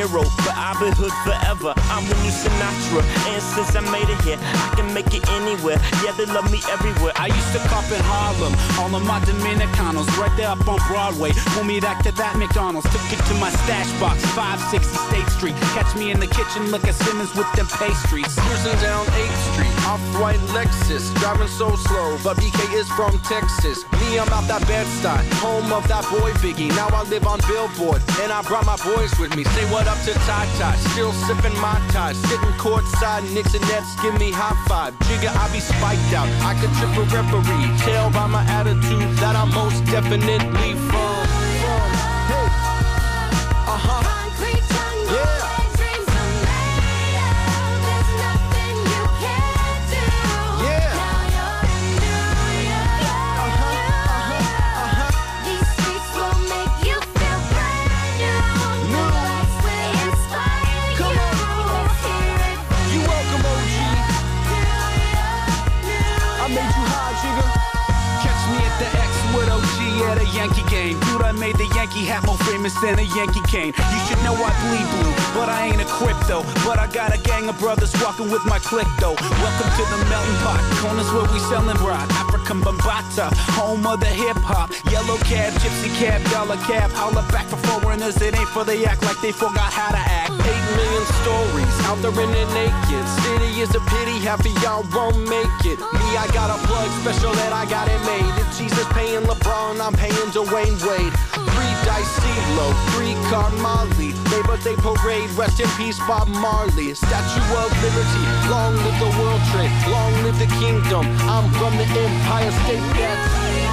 Niro, but I've been hood forever. I'm the new Sinatra, and since I made it here, I can make it anywhere. Yeah, they love me everywhere. I used to cop in Harlem, all of my Dominicanos, right there up on Broadway. Pull me back to that McDonald's, took it to my stash box, 560 State Street. Catch me in the kitchen, look at Simmons with them pastries. Cruising down 8th Street, off-white Lexus, driving so slow, but BK is from Texas. Me, I'm out that Bed-Stuy, home of that boy Biggie. Now I live on Billboard, and I brought my boys with me. Say what up to Ty Ty, still sipping my ties, sitting courtside, Knicks and Nets give me high five. Jigga, I be spiked out, I could trip a referee. Tell by my attitude that I'm most definitely from. Hey, Concrete jungle, yeah. dreams are made of. There's nothing you can't do. Yeah. Now you're in New York. These streets will make you feel brand new. New lights will inspire you. Come on. Let's hear it from You welcome, OG. I made you high, Jigga. Catch me at the X with OG at a Yankee game. Dude, I made the Yankee hat more famous than a Yankee cane. You should know I bleed blue, but I ain't a crypto. But I got a gang of brothers walking with my clique though. Welcome to the melting pot, corners where we sellin' rock. African Bambata, home of the hip hop. Yellow cab, gypsy cab, dollar cab. Holla back for foreigners, it ain't for they act like they forgot how to act. 8 million stories out there in the naked city is a pity, half of y'all won't make it. Me, I got a plug special that I got it made. If Jesus paying LeBron, I'm paying Dwayne Wade. 3 dice CeeLo, 3 car Molly. Labor Day parade, rest in peace Bob Marley. Statue of Liberty, long live the World Trade, long live the kingdom. I'm from the Empire State, that's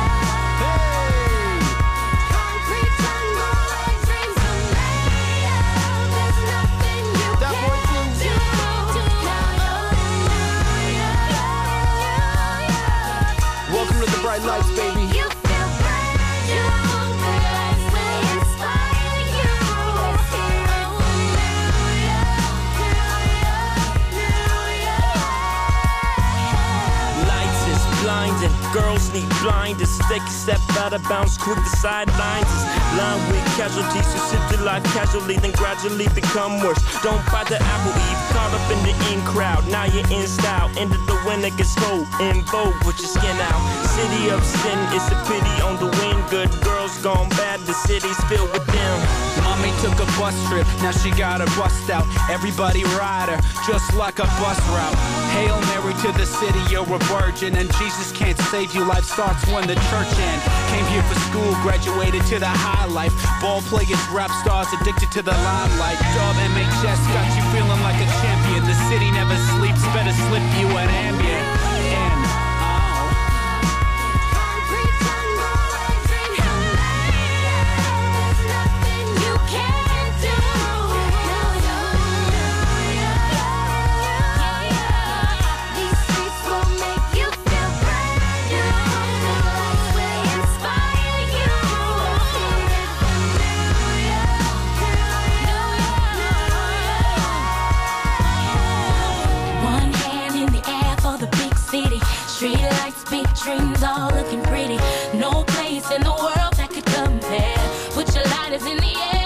concrete jungle, dreams are made of. There's nothing you That boy can't do. Now you're welcome to the bright lights, baby. you feel brand new. The lights will inspire you. Let's hear it from Lights is blinding, girls need blinders. Take a step out of bounds, quick the sidelines is lined with casualties who sip their life casually, then gradually become worse. Don't bite the apple eve, caught up in the in crowd. Now you're in style, end of the winter gets cold, in vogue with your skin out. City of sin, it's a pity on the wind. Good girls gone bad, the city's filled with them. Mommy took a bus trip, now she got her bust out. Everybody ride her, just like a bus route. Hail Mary to the city, you're a virgin, and Jesus can't save you. Life starts when the church ends. Came here for school, graduated to the high life. Ball players, rap stars, addicted to the limelight. Dub MHS got you feeling like a champion. The city never sleeps, better slip you an Ambien. And concrete jungle, dreams are made of. There's nothing you can't do. These streets will make you feel brand new. The lights will inspire you. Let's hear it from one hand in the air for the big city. Street lights, big dreams, all looking pretty. No place in the world that could compare. Put your lighters in the air.